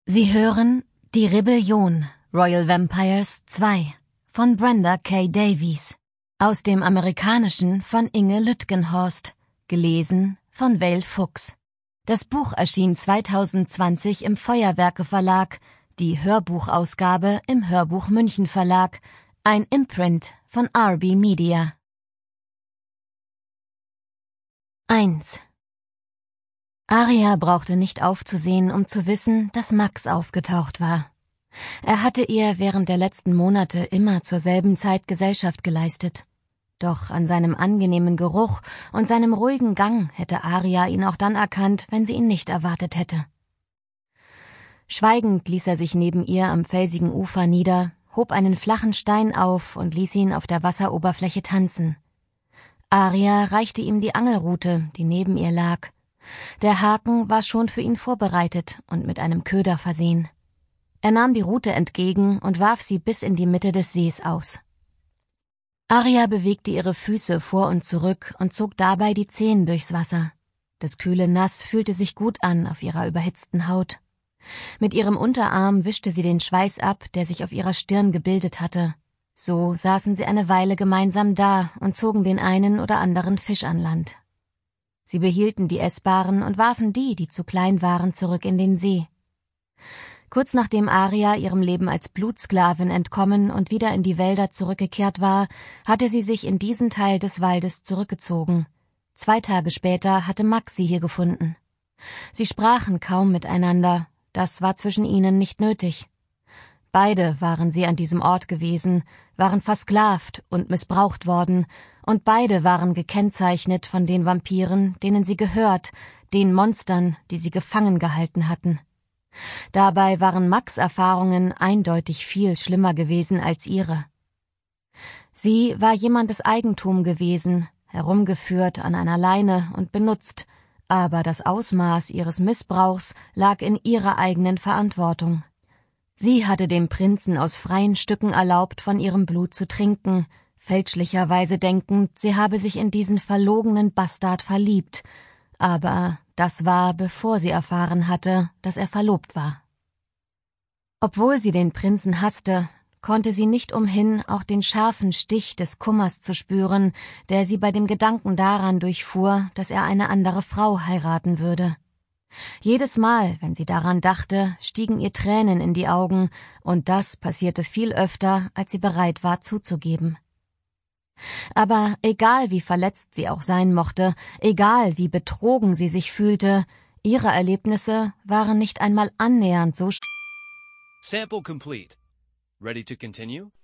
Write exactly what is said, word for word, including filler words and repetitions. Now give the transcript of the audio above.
Sie hören Die Rebellion Royal Vampires zwei von Brenda K. Davies, aus dem Amerikanischen von Inge Lütgenhorst, gelesen von Vale Fuchs. Das Buch erschien zweitausendzwanzig im Feuerwerke Verlag, die Hörbuchausgabe im Hörbuch München Verlag, ein Imprint von R B Media. eins. Aria brauchte nicht aufzusehen, um zu wissen, dass Max aufgetaucht war. Er hatte ihr während der letzten Monate immer zur selben Zeit Gesellschaft geleistet. Doch an seinem angenehmen Geruch und seinem ruhigen Gang hätte Aria ihn auch dann erkannt, wenn sie ihn nicht erwartet hätte. Schweigend ließ er sich neben ihr am felsigen Ufer nieder, hob einen flachen Stein auf und ließ ihn auf der Wasseroberfläche tanzen. Aria reichte ihm die Angelrute, die neben ihr lag. Der Haken war schon für ihn vorbereitet und mit einem Köder versehen. Er nahm die Rute entgegen und warf sie bis in die Mitte des Sees aus. Aria bewegte ihre Füße vor und zurück und zog dabei die Zehen durchs Wasser. Das kühle Nass fühlte sich gut an auf ihrer überhitzten Haut. Mit ihrem Unterarm wischte sie den Schweiß ab, der sich auf ihrer Stirn gebildet hatte. So saßen sie eine Weile gemeinsam da und zogen den einen oder anderen Fisch an Land. Sie behielten die essbaren und warfen die, die zu klein waren, zurück in den See. Kurz nachdem Aria ihrem Leben als Blutsklavin entkommen und wieder in die Wälder zurückgekehrt war, hatte sie sich in diesen Teil des Waldes zurückgezogen. Zwei Tage später hatte Max sie hier gefunden. Sie sprachen kaum miteinander, das war zwischen ihnen nicht nötig. Beide waren sie an diesem Ort gewesen, waren versklavt und missbraucht worden, und beide waren gekennzeichnet von den Vampiren, denen sie gehört, den Monstern, die sie gefangen gehalten hatten. Dabei waren Max' Erfahrungen eindeutig viel schlimmer gewesen als ihre. Sie war jemandes Eigentum gewesen, herumgeführt an einer Leine und benutzt, aber das Ausmaß ihres Missbrauchs lag in ihrer eigenen Verantwortung. Sie hatte dem Prinzen aus freien Stücken erlaubt, von ihrem Blut zu trinken, fälschlicherweise denkend, sie habe sich in diesen verlogenen Bastard verliebt, aber das war, bevor sie erfahren hatte, dass er verlobt war. Obwohl sie den Prinzen hasste, konnte sie nicht umhin, auch den scharfen Stich des Kummers zu spüren, der sie bei dem Gedanken daran durchfuhr, dass er eine andere Frau heiraten würde. Jedes Mal, wenn sie daran dachte, stiegen ihr Tränen in die Augen, und das passierte viel öfter, als sie bereit war zuzugeben. Aber egal wie verletzt sie auch sein mochte, egal wie betrogen sie sich fühlte, ihre Erlebnisse waren nicht einmal annähernd so. Sample complete. Ready to continue?